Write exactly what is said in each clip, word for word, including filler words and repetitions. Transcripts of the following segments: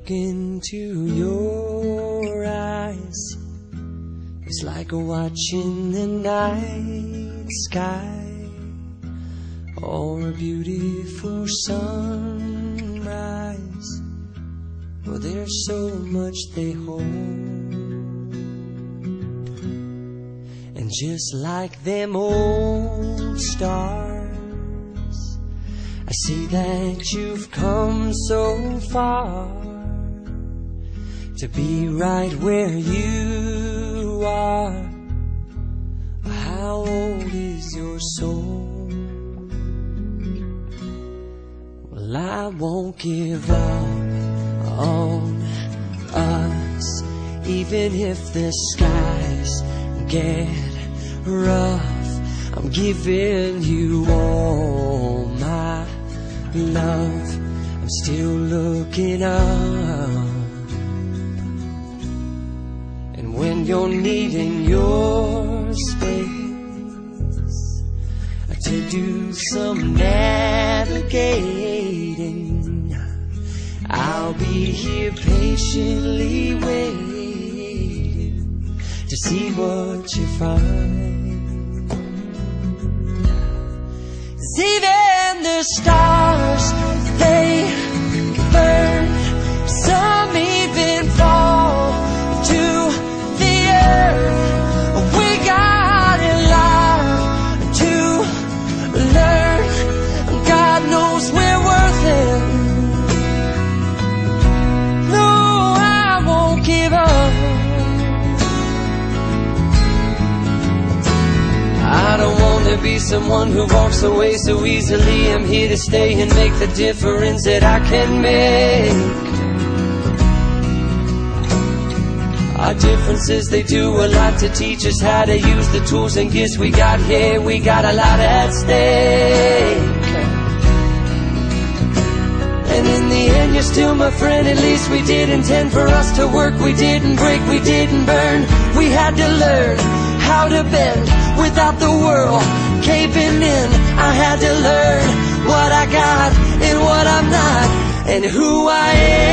look into your eyes, it's like watching the night sky or a beautiful sunrise. Well, there's so much they hold, and just like them old stars, I see that you've come so far to be right where you are. How old is your soul? Well, I won't give up on us, even if the skies get rough. I'm giving you all my love. I'm still looking up, and when you're needing your space to do some navigating, I'll be here patiently waiting to see what you find. 'Cause even the stars, they burn, some even fall to the earth. We got a lot to learn. God knows we're worth it. No, I won't give up. I don't want to be someone who walks away so easily. I'm here to stay and make the difference that I can make. Our differences, they do a lot to teach us how to use the tools and gifts we got here. We got a lot at stake, and in the end you're still my friend. At least we did intend for us to work. We didn't break, we didn't burn. We had to learn how to bend without the world caving in. I had to learn what I got and what I'm not, and who I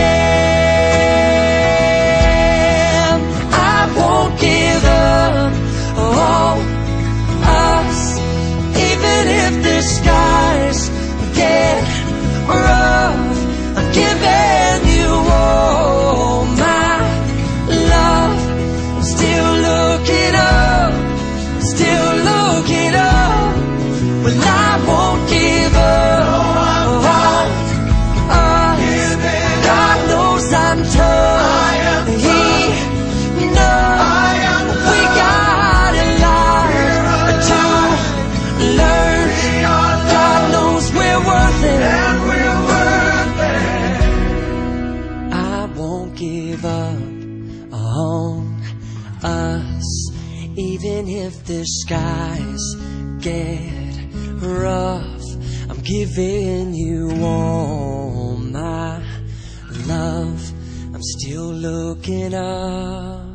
am. I won't give up on us, even if the skies get rough. I'm giving you all my love. I'm still looking up, still looking up. Well, I won't give up on us. God knows I'm tough. He knows we got a lot to learn. God knows we're worth it. I won't give up on us, even if the skies get rough. I'm giving you all my love. I'm still looking up.